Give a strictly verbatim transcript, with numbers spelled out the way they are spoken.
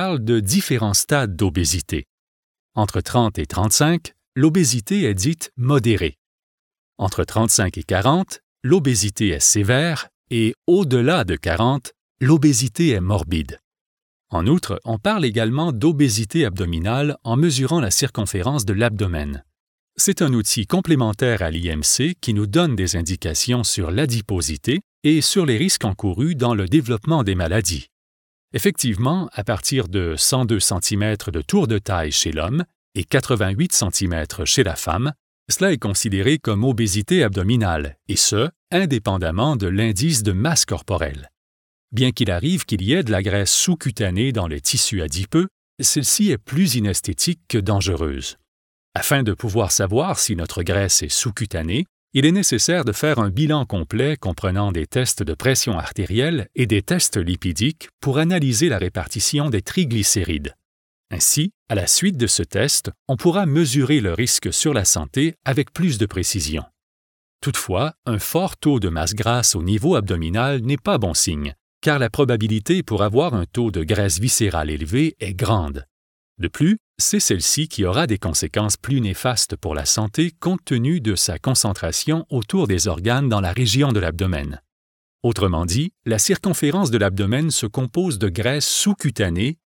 parle de différents stades d'obésité. Entre trente et trente-cinq, l'obésité est dite modérée. Entre trente-cinq et quarante, l'obésité est sévère et au-delà de quarante, l'obésité est morbide. En outre, on parle également d'obésité abdominale en mesurant la circonférence de l'abdomen. C'est un outil complémentaire à l'I M C qui nous donne des indications sur l'adiposité et sur les risques encourus dans le développement des maladies. Effectivement, à partir de cent deux centimètres de tour de taille chez l'homme et quatre-vingt-huit centimètres chez la femme, cela est considéré comme obésité abdominale, et ce, indépendamment de l'indice de masse corporelle. Bien qu'il arrive qu'il y ait de la graisse sous-cutanée dans les tissus adipeux, celle-ci est plus inesthétique que dangereuse. Afin de pouvoir savoir si notre graisse est sous-cutanée, il est nécessaire de faire un bilan complet comprenant des tests de pression artérielle et des tests lipidiques pour analyser la répartition des triglycérides. Ainsi, à la suite de ce test, on pourra mesurer le risque sur la santé avec plus de précision. Toutefois, un fort taux de masse grasse au niveau abdominal n'est pas bon signe, car la probabilité pour avoir un taux de graisse viscérale élevé est grande. De plus, c'est celle-ci qui aura des conséquences plus néfastes pour la santé compte tenu de sa concentration autour des organes dans la région de l'abdomen. Autrement dit, la circonférence de l'abdomen se compose de graisse sous-cutanée